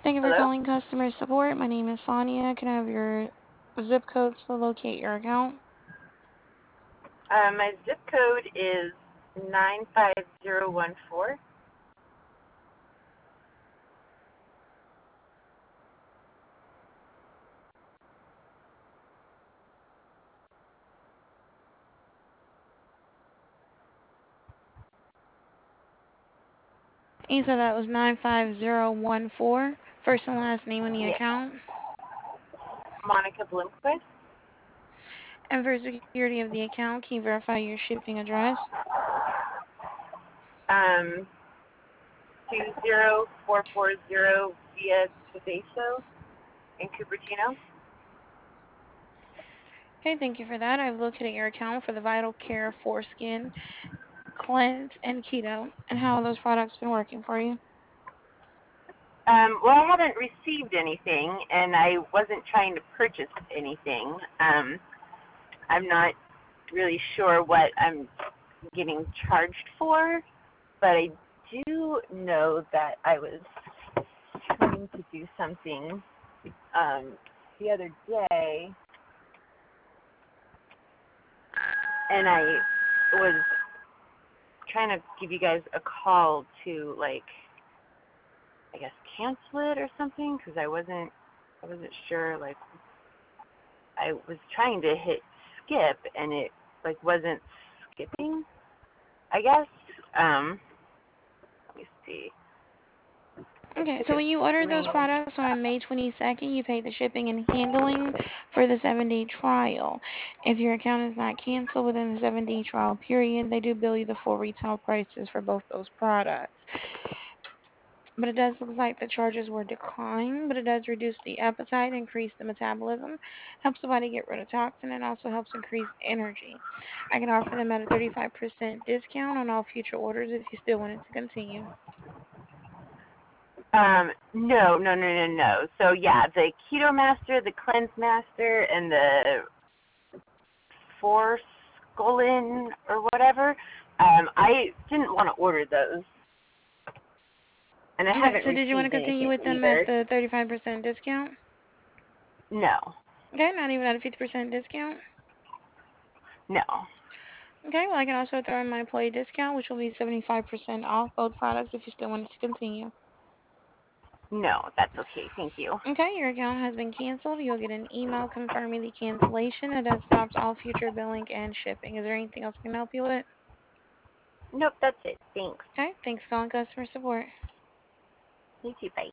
Thank you for Hello? calling customer support. My name is Sonia. Can I have your zip codes to locate your account? My zip code is 95014. You said that was 95014. First and last name on the Yes. account. Monica Bloomquist. And for security of the account, can you verify your shipping address? 20440 Via Tabeso in Cupertino. Okay, thank you for that. I've located your account for the Vital Care Foreskin Cleanse and Keto. And how have those products been working for you? Well, I haven't received anything, and I wasn't trying to purchase anything. I'm not really sure what I'm getting charged for, but I do know that I was trying to do something the other day, and I was trying to give you guys a call to, like, I guess cancel it or something, because I wasn't sure. Like, I was trying to hit skip and it like wasn't skipping, I guess. Let me see. I Okay, took so a when you ordered those screen. products on May 22nd, you paid the shipping and handling for the 7-day trial. If your account is not canceled within the 7-day trial period, they do bill you the full retail prices for both those products. But it does look like the charges were declined, but it does reduce the appetite, increase the metabolism, helps the body get rid of toxin, and also helps increase energy. I can offer them at a 35% discount on all future orders if you still wanted to continue. No. So yeah, the Keto Master, the Cleanse Master, and the Forskolin or whatever. I didn't want to order those, and I Okay, haven't so did you want to received continue anything with them at either. the 35% discount? No, Okay, not even at a 50% discount. no, Okay, well, I can also throw in my employee discount, which will be 75% off both products if you still wanted to continue. no. That's okay. Thank you. Okay, your account has been canceled. You'll get an email confirming the cancellation, and that stops all future billing and shipping. Is there anything else I can help you with? Nope, that's it. Thanks. Okay, thanks for calling customer support. You too. Bye.